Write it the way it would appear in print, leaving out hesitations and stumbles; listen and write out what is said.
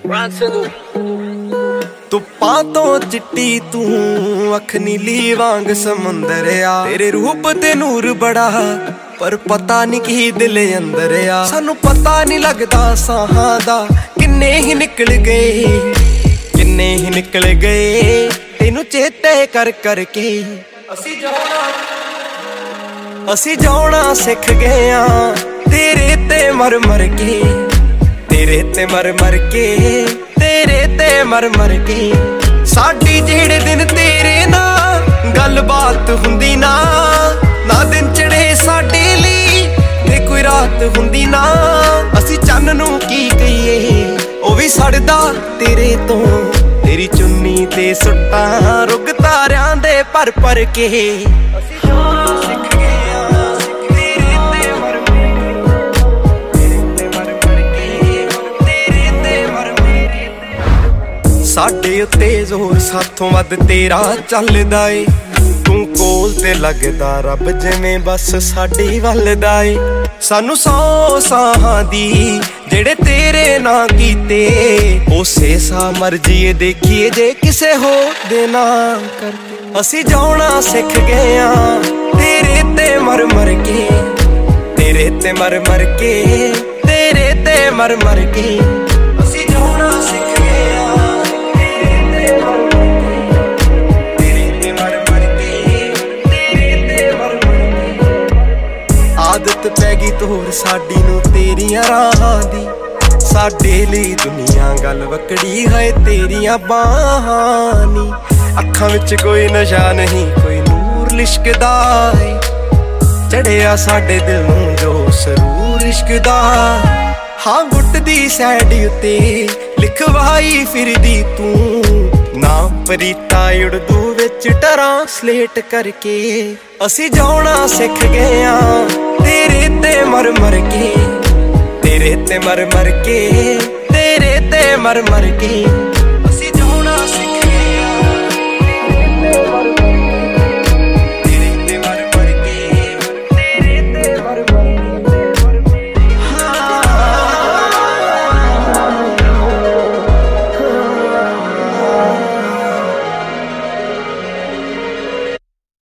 ਧੁੱਪਾਂ ਤੋਂ ਚਿੱਟੀ ਤੂੰ ਅੱਖ ਨੀਲੀ ਵਾਂਗ ਸਮੁੰਦਰ ਆ। ਤੇਰੇ ਰੂਪ ਤੇ ਨੂਰ ਬੜਾ ਪਰ ਪਤਾ ਨੀ ਕੀ ਦਿਲ ਅੰਦਰ ਆ। ਸਾਨੂੰ ਪਤਾ ਨੀ ਲੱਗਦਾ ਸਾਹਾਂ ਦਾ ਕਿੰਨੇ ਹੀ ਨਿਕਲ ਗਏ, ਕਿੰਨੇ ਹੀ ਨਿਕਲ ਗਏ ਤੈਨੂੰ ਚੇਤੇ ਕਰ ਕਰਕੇ। ਅਸੀਂ ਜਾਣਾ ਸਿੱਖ ਗਏ ਆ ਤੇਰੇ ਤੇ ਮਰ ਮਰ ਕੇ, ਤੇਰੇ ਤੇ ਮਰ ਮਰ ਕੇ, ਤੇਰੇ ਤੇ ਮਰ ਮਰ ਕੇ। ਸਾਡੀ ਜਿਹੜੇ ਦਿਨ ਤੇਰੇ ਨਾਲ ਗੱਲਬਾਤ ਹੁੰਦੀ ਨਾ, ਨਾ ਦਿਨ ਚੜੇ ਸਾਡੇ ਲਈ ਤੇ ਕੋਈ ਰਾਤ ਹੁੰਦੀ ਨਾ। ਅਸੀਂ ਚੰਨ ਨੂੰ ਕੀ ਕਹੀਏ ਉਹ ਵੀ ਸੜਦਾ ਤੇਰੇ ਤੋਂ, ਤੇਰੀ ਚੁੰਨੀ ਤੇ ਸੁੱਟਾਂ ਰੁੱਗ ਤਾਰਿਆਂ ਦੇ ਭਰ ਭਰ ਕੇ। ਅਸੀਂ ਜਾਣਾ ਸਿੱਖ ਗਏ ਆ ਤੇਰੇ ਤੇ ਮਰ ਸਾਡੇ ਉੱਤੇ ਜ਼ੋਰ ਸਾਥੋਂ ਵੱਧ ਤੇਰਾ ਚੱਲਦਾ ਏ। ਤੂੰ ਕੋਲ ਤੇ ਲੱਗਦਾ ਰੱਬ ਜਿਵੇਂ ਬਸ ਸਾਡੀ ਵੱਲ ਦਾ ਏ। ਸਾਨੂੰ 100 ਸਾਹਾਂ ਦੀ ਜਿਹੜੇ ਤੇਰੇ ਨਾਂ ਕੀਤੇ, ਉਸੇ ਸਾਹ ਮਰ ਜੀਏ ਦੇਖੀਏ ਜੇ ਕਿਸੇ ਹੋਰ ਦੇ ਨਾਂ ਕਰਕੇ। ਅਸੀਂ ਜਾਣਾ ਸਿੱਖ ਗਏ ਆ ਤੇਰੇ ਤੇ ਮਰ ਮਰ ਕੇ, ਤੇਰੇ ਤੇ ਮਰ ਮਰ ਕੇ, ਤੇਰੇ ਤੇ ਮਰ ਮਰ ਕੇ। ਅਸੀਂ ਜਾਣਾ ਸਿੱਖ ਗਏ ਆ ਆਦਤ ਪੈ ਗਈ ਤੋਰ ਸਾਡੀ ਨੂੰ ਤੇਰੀਆਂ ਰਾਹਾਂ ਦੀ। ਸਾਡੇ ਲਈ ਦੁਨੀਆ ਗੱਲ ਵਕੜੀ ਹੈ ਤੇਰੀਆਂ ਬਾਹਾਂ ਨੀ। ਅੱਖਾਂ ਵਿੱਚ ਕੋਈ ਨਸ਼ਾ ਨਹੀਂ ਕੋਈ ਨੂਰ ਲਿਸ਼ਕਦਾ ਏ, ਚੜਿਆ ਸਾਡੇ ਦਿਲ ਨੂੰ ਜੋ ਸਰੂਰ ਇਸ਼ਕ ਦਾ। ਹਾਂ ਗੁੱਟ ਦੀ ਸੈਡ ਉੱਤੇ ਲਿਖਵਾਈ ਫਿਰਦੀ ਤੂੰ ਨਾਮ ਪ੍ਰੀਤਾ ਉਰਦੂ ਵਿੱਚ ਟਰਾਂਸਲੇਟ ਕਰਕੇ। ਅਸੀਂ ਜਾਣਾ ਸਿੱਖ ਗਏ ਆ ਤੇਰੇ ਤੇ ਮਰ ਮਰ ਕੇ, ਤੇਰੇ ਤੇ ਮਰ ਮਰ ਕੇ, ਤੇਰੇ ਤੇ ਮਰ ਮਰ ਕੇ।